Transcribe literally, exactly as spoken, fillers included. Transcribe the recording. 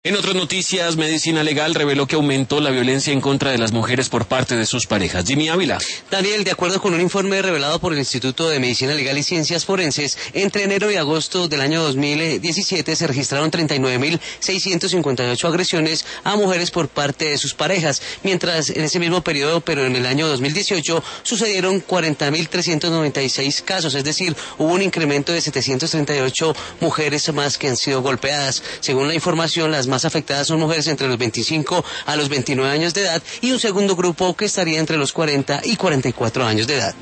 En otras noticias, Medicina Legal reveló que aumentó la violencia en contra de las mujeres por parte de sus parejas. Jimmy Ávila. Daniel, de acuerdo con un informe revelado por el Instituto de Medicina Legal y Ciencias Forenses, entre enero y agosto del año dos mil diecisiete se registraron treinta y nueve mil seiscientas cincuenta y ocho agresiones a mujeres por parte de sus parejas, mientras en ese mismo periodo, pero en el año dos mil dieciocho, sucedieron cuarenta mil trescientos noventa y seis casos, es decir, hubo un incremento de setecientas treinta y ocho mujeres más que han sido golpeadas. Según la información, las más afectadas son mujeres entre los veinticinco a los veintinueve años de edad y un segundo grupo que estaría entre los cuarenta y cuarenta y cuatro años de edad.